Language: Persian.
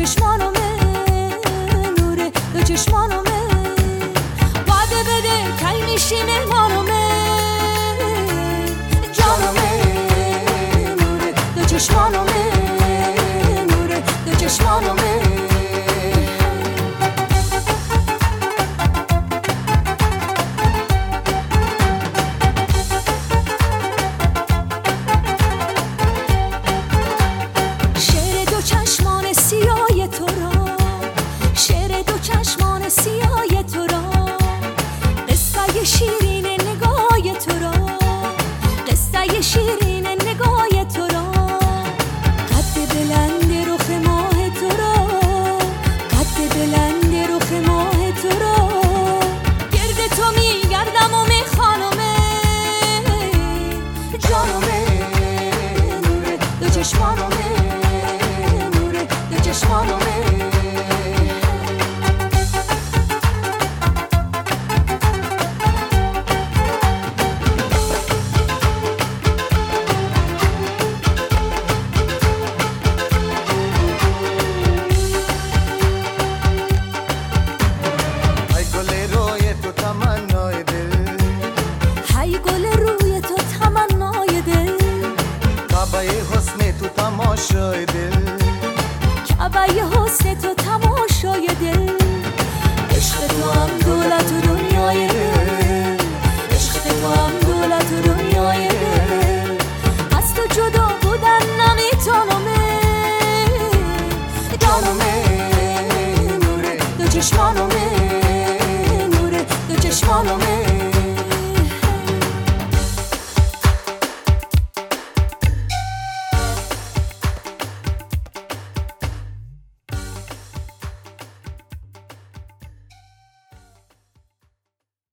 چشمانومه نوره دو چشمانومه وعده بده کی میشی مهمانومه جانومه نوره دو چشمانومه نوره دو چشمانومه سیاه تو را قصه شیرین نگاه تو را قصه شیرین نگاه تو را قد بلند رخ ماه تو را قد بلند رخ ماه تو را گرد تو میگردم و میخوانمه جانمه نوره دو چشمانمه نوره دو چشمانمه حسن تو تماشای دل کعبه حسن تو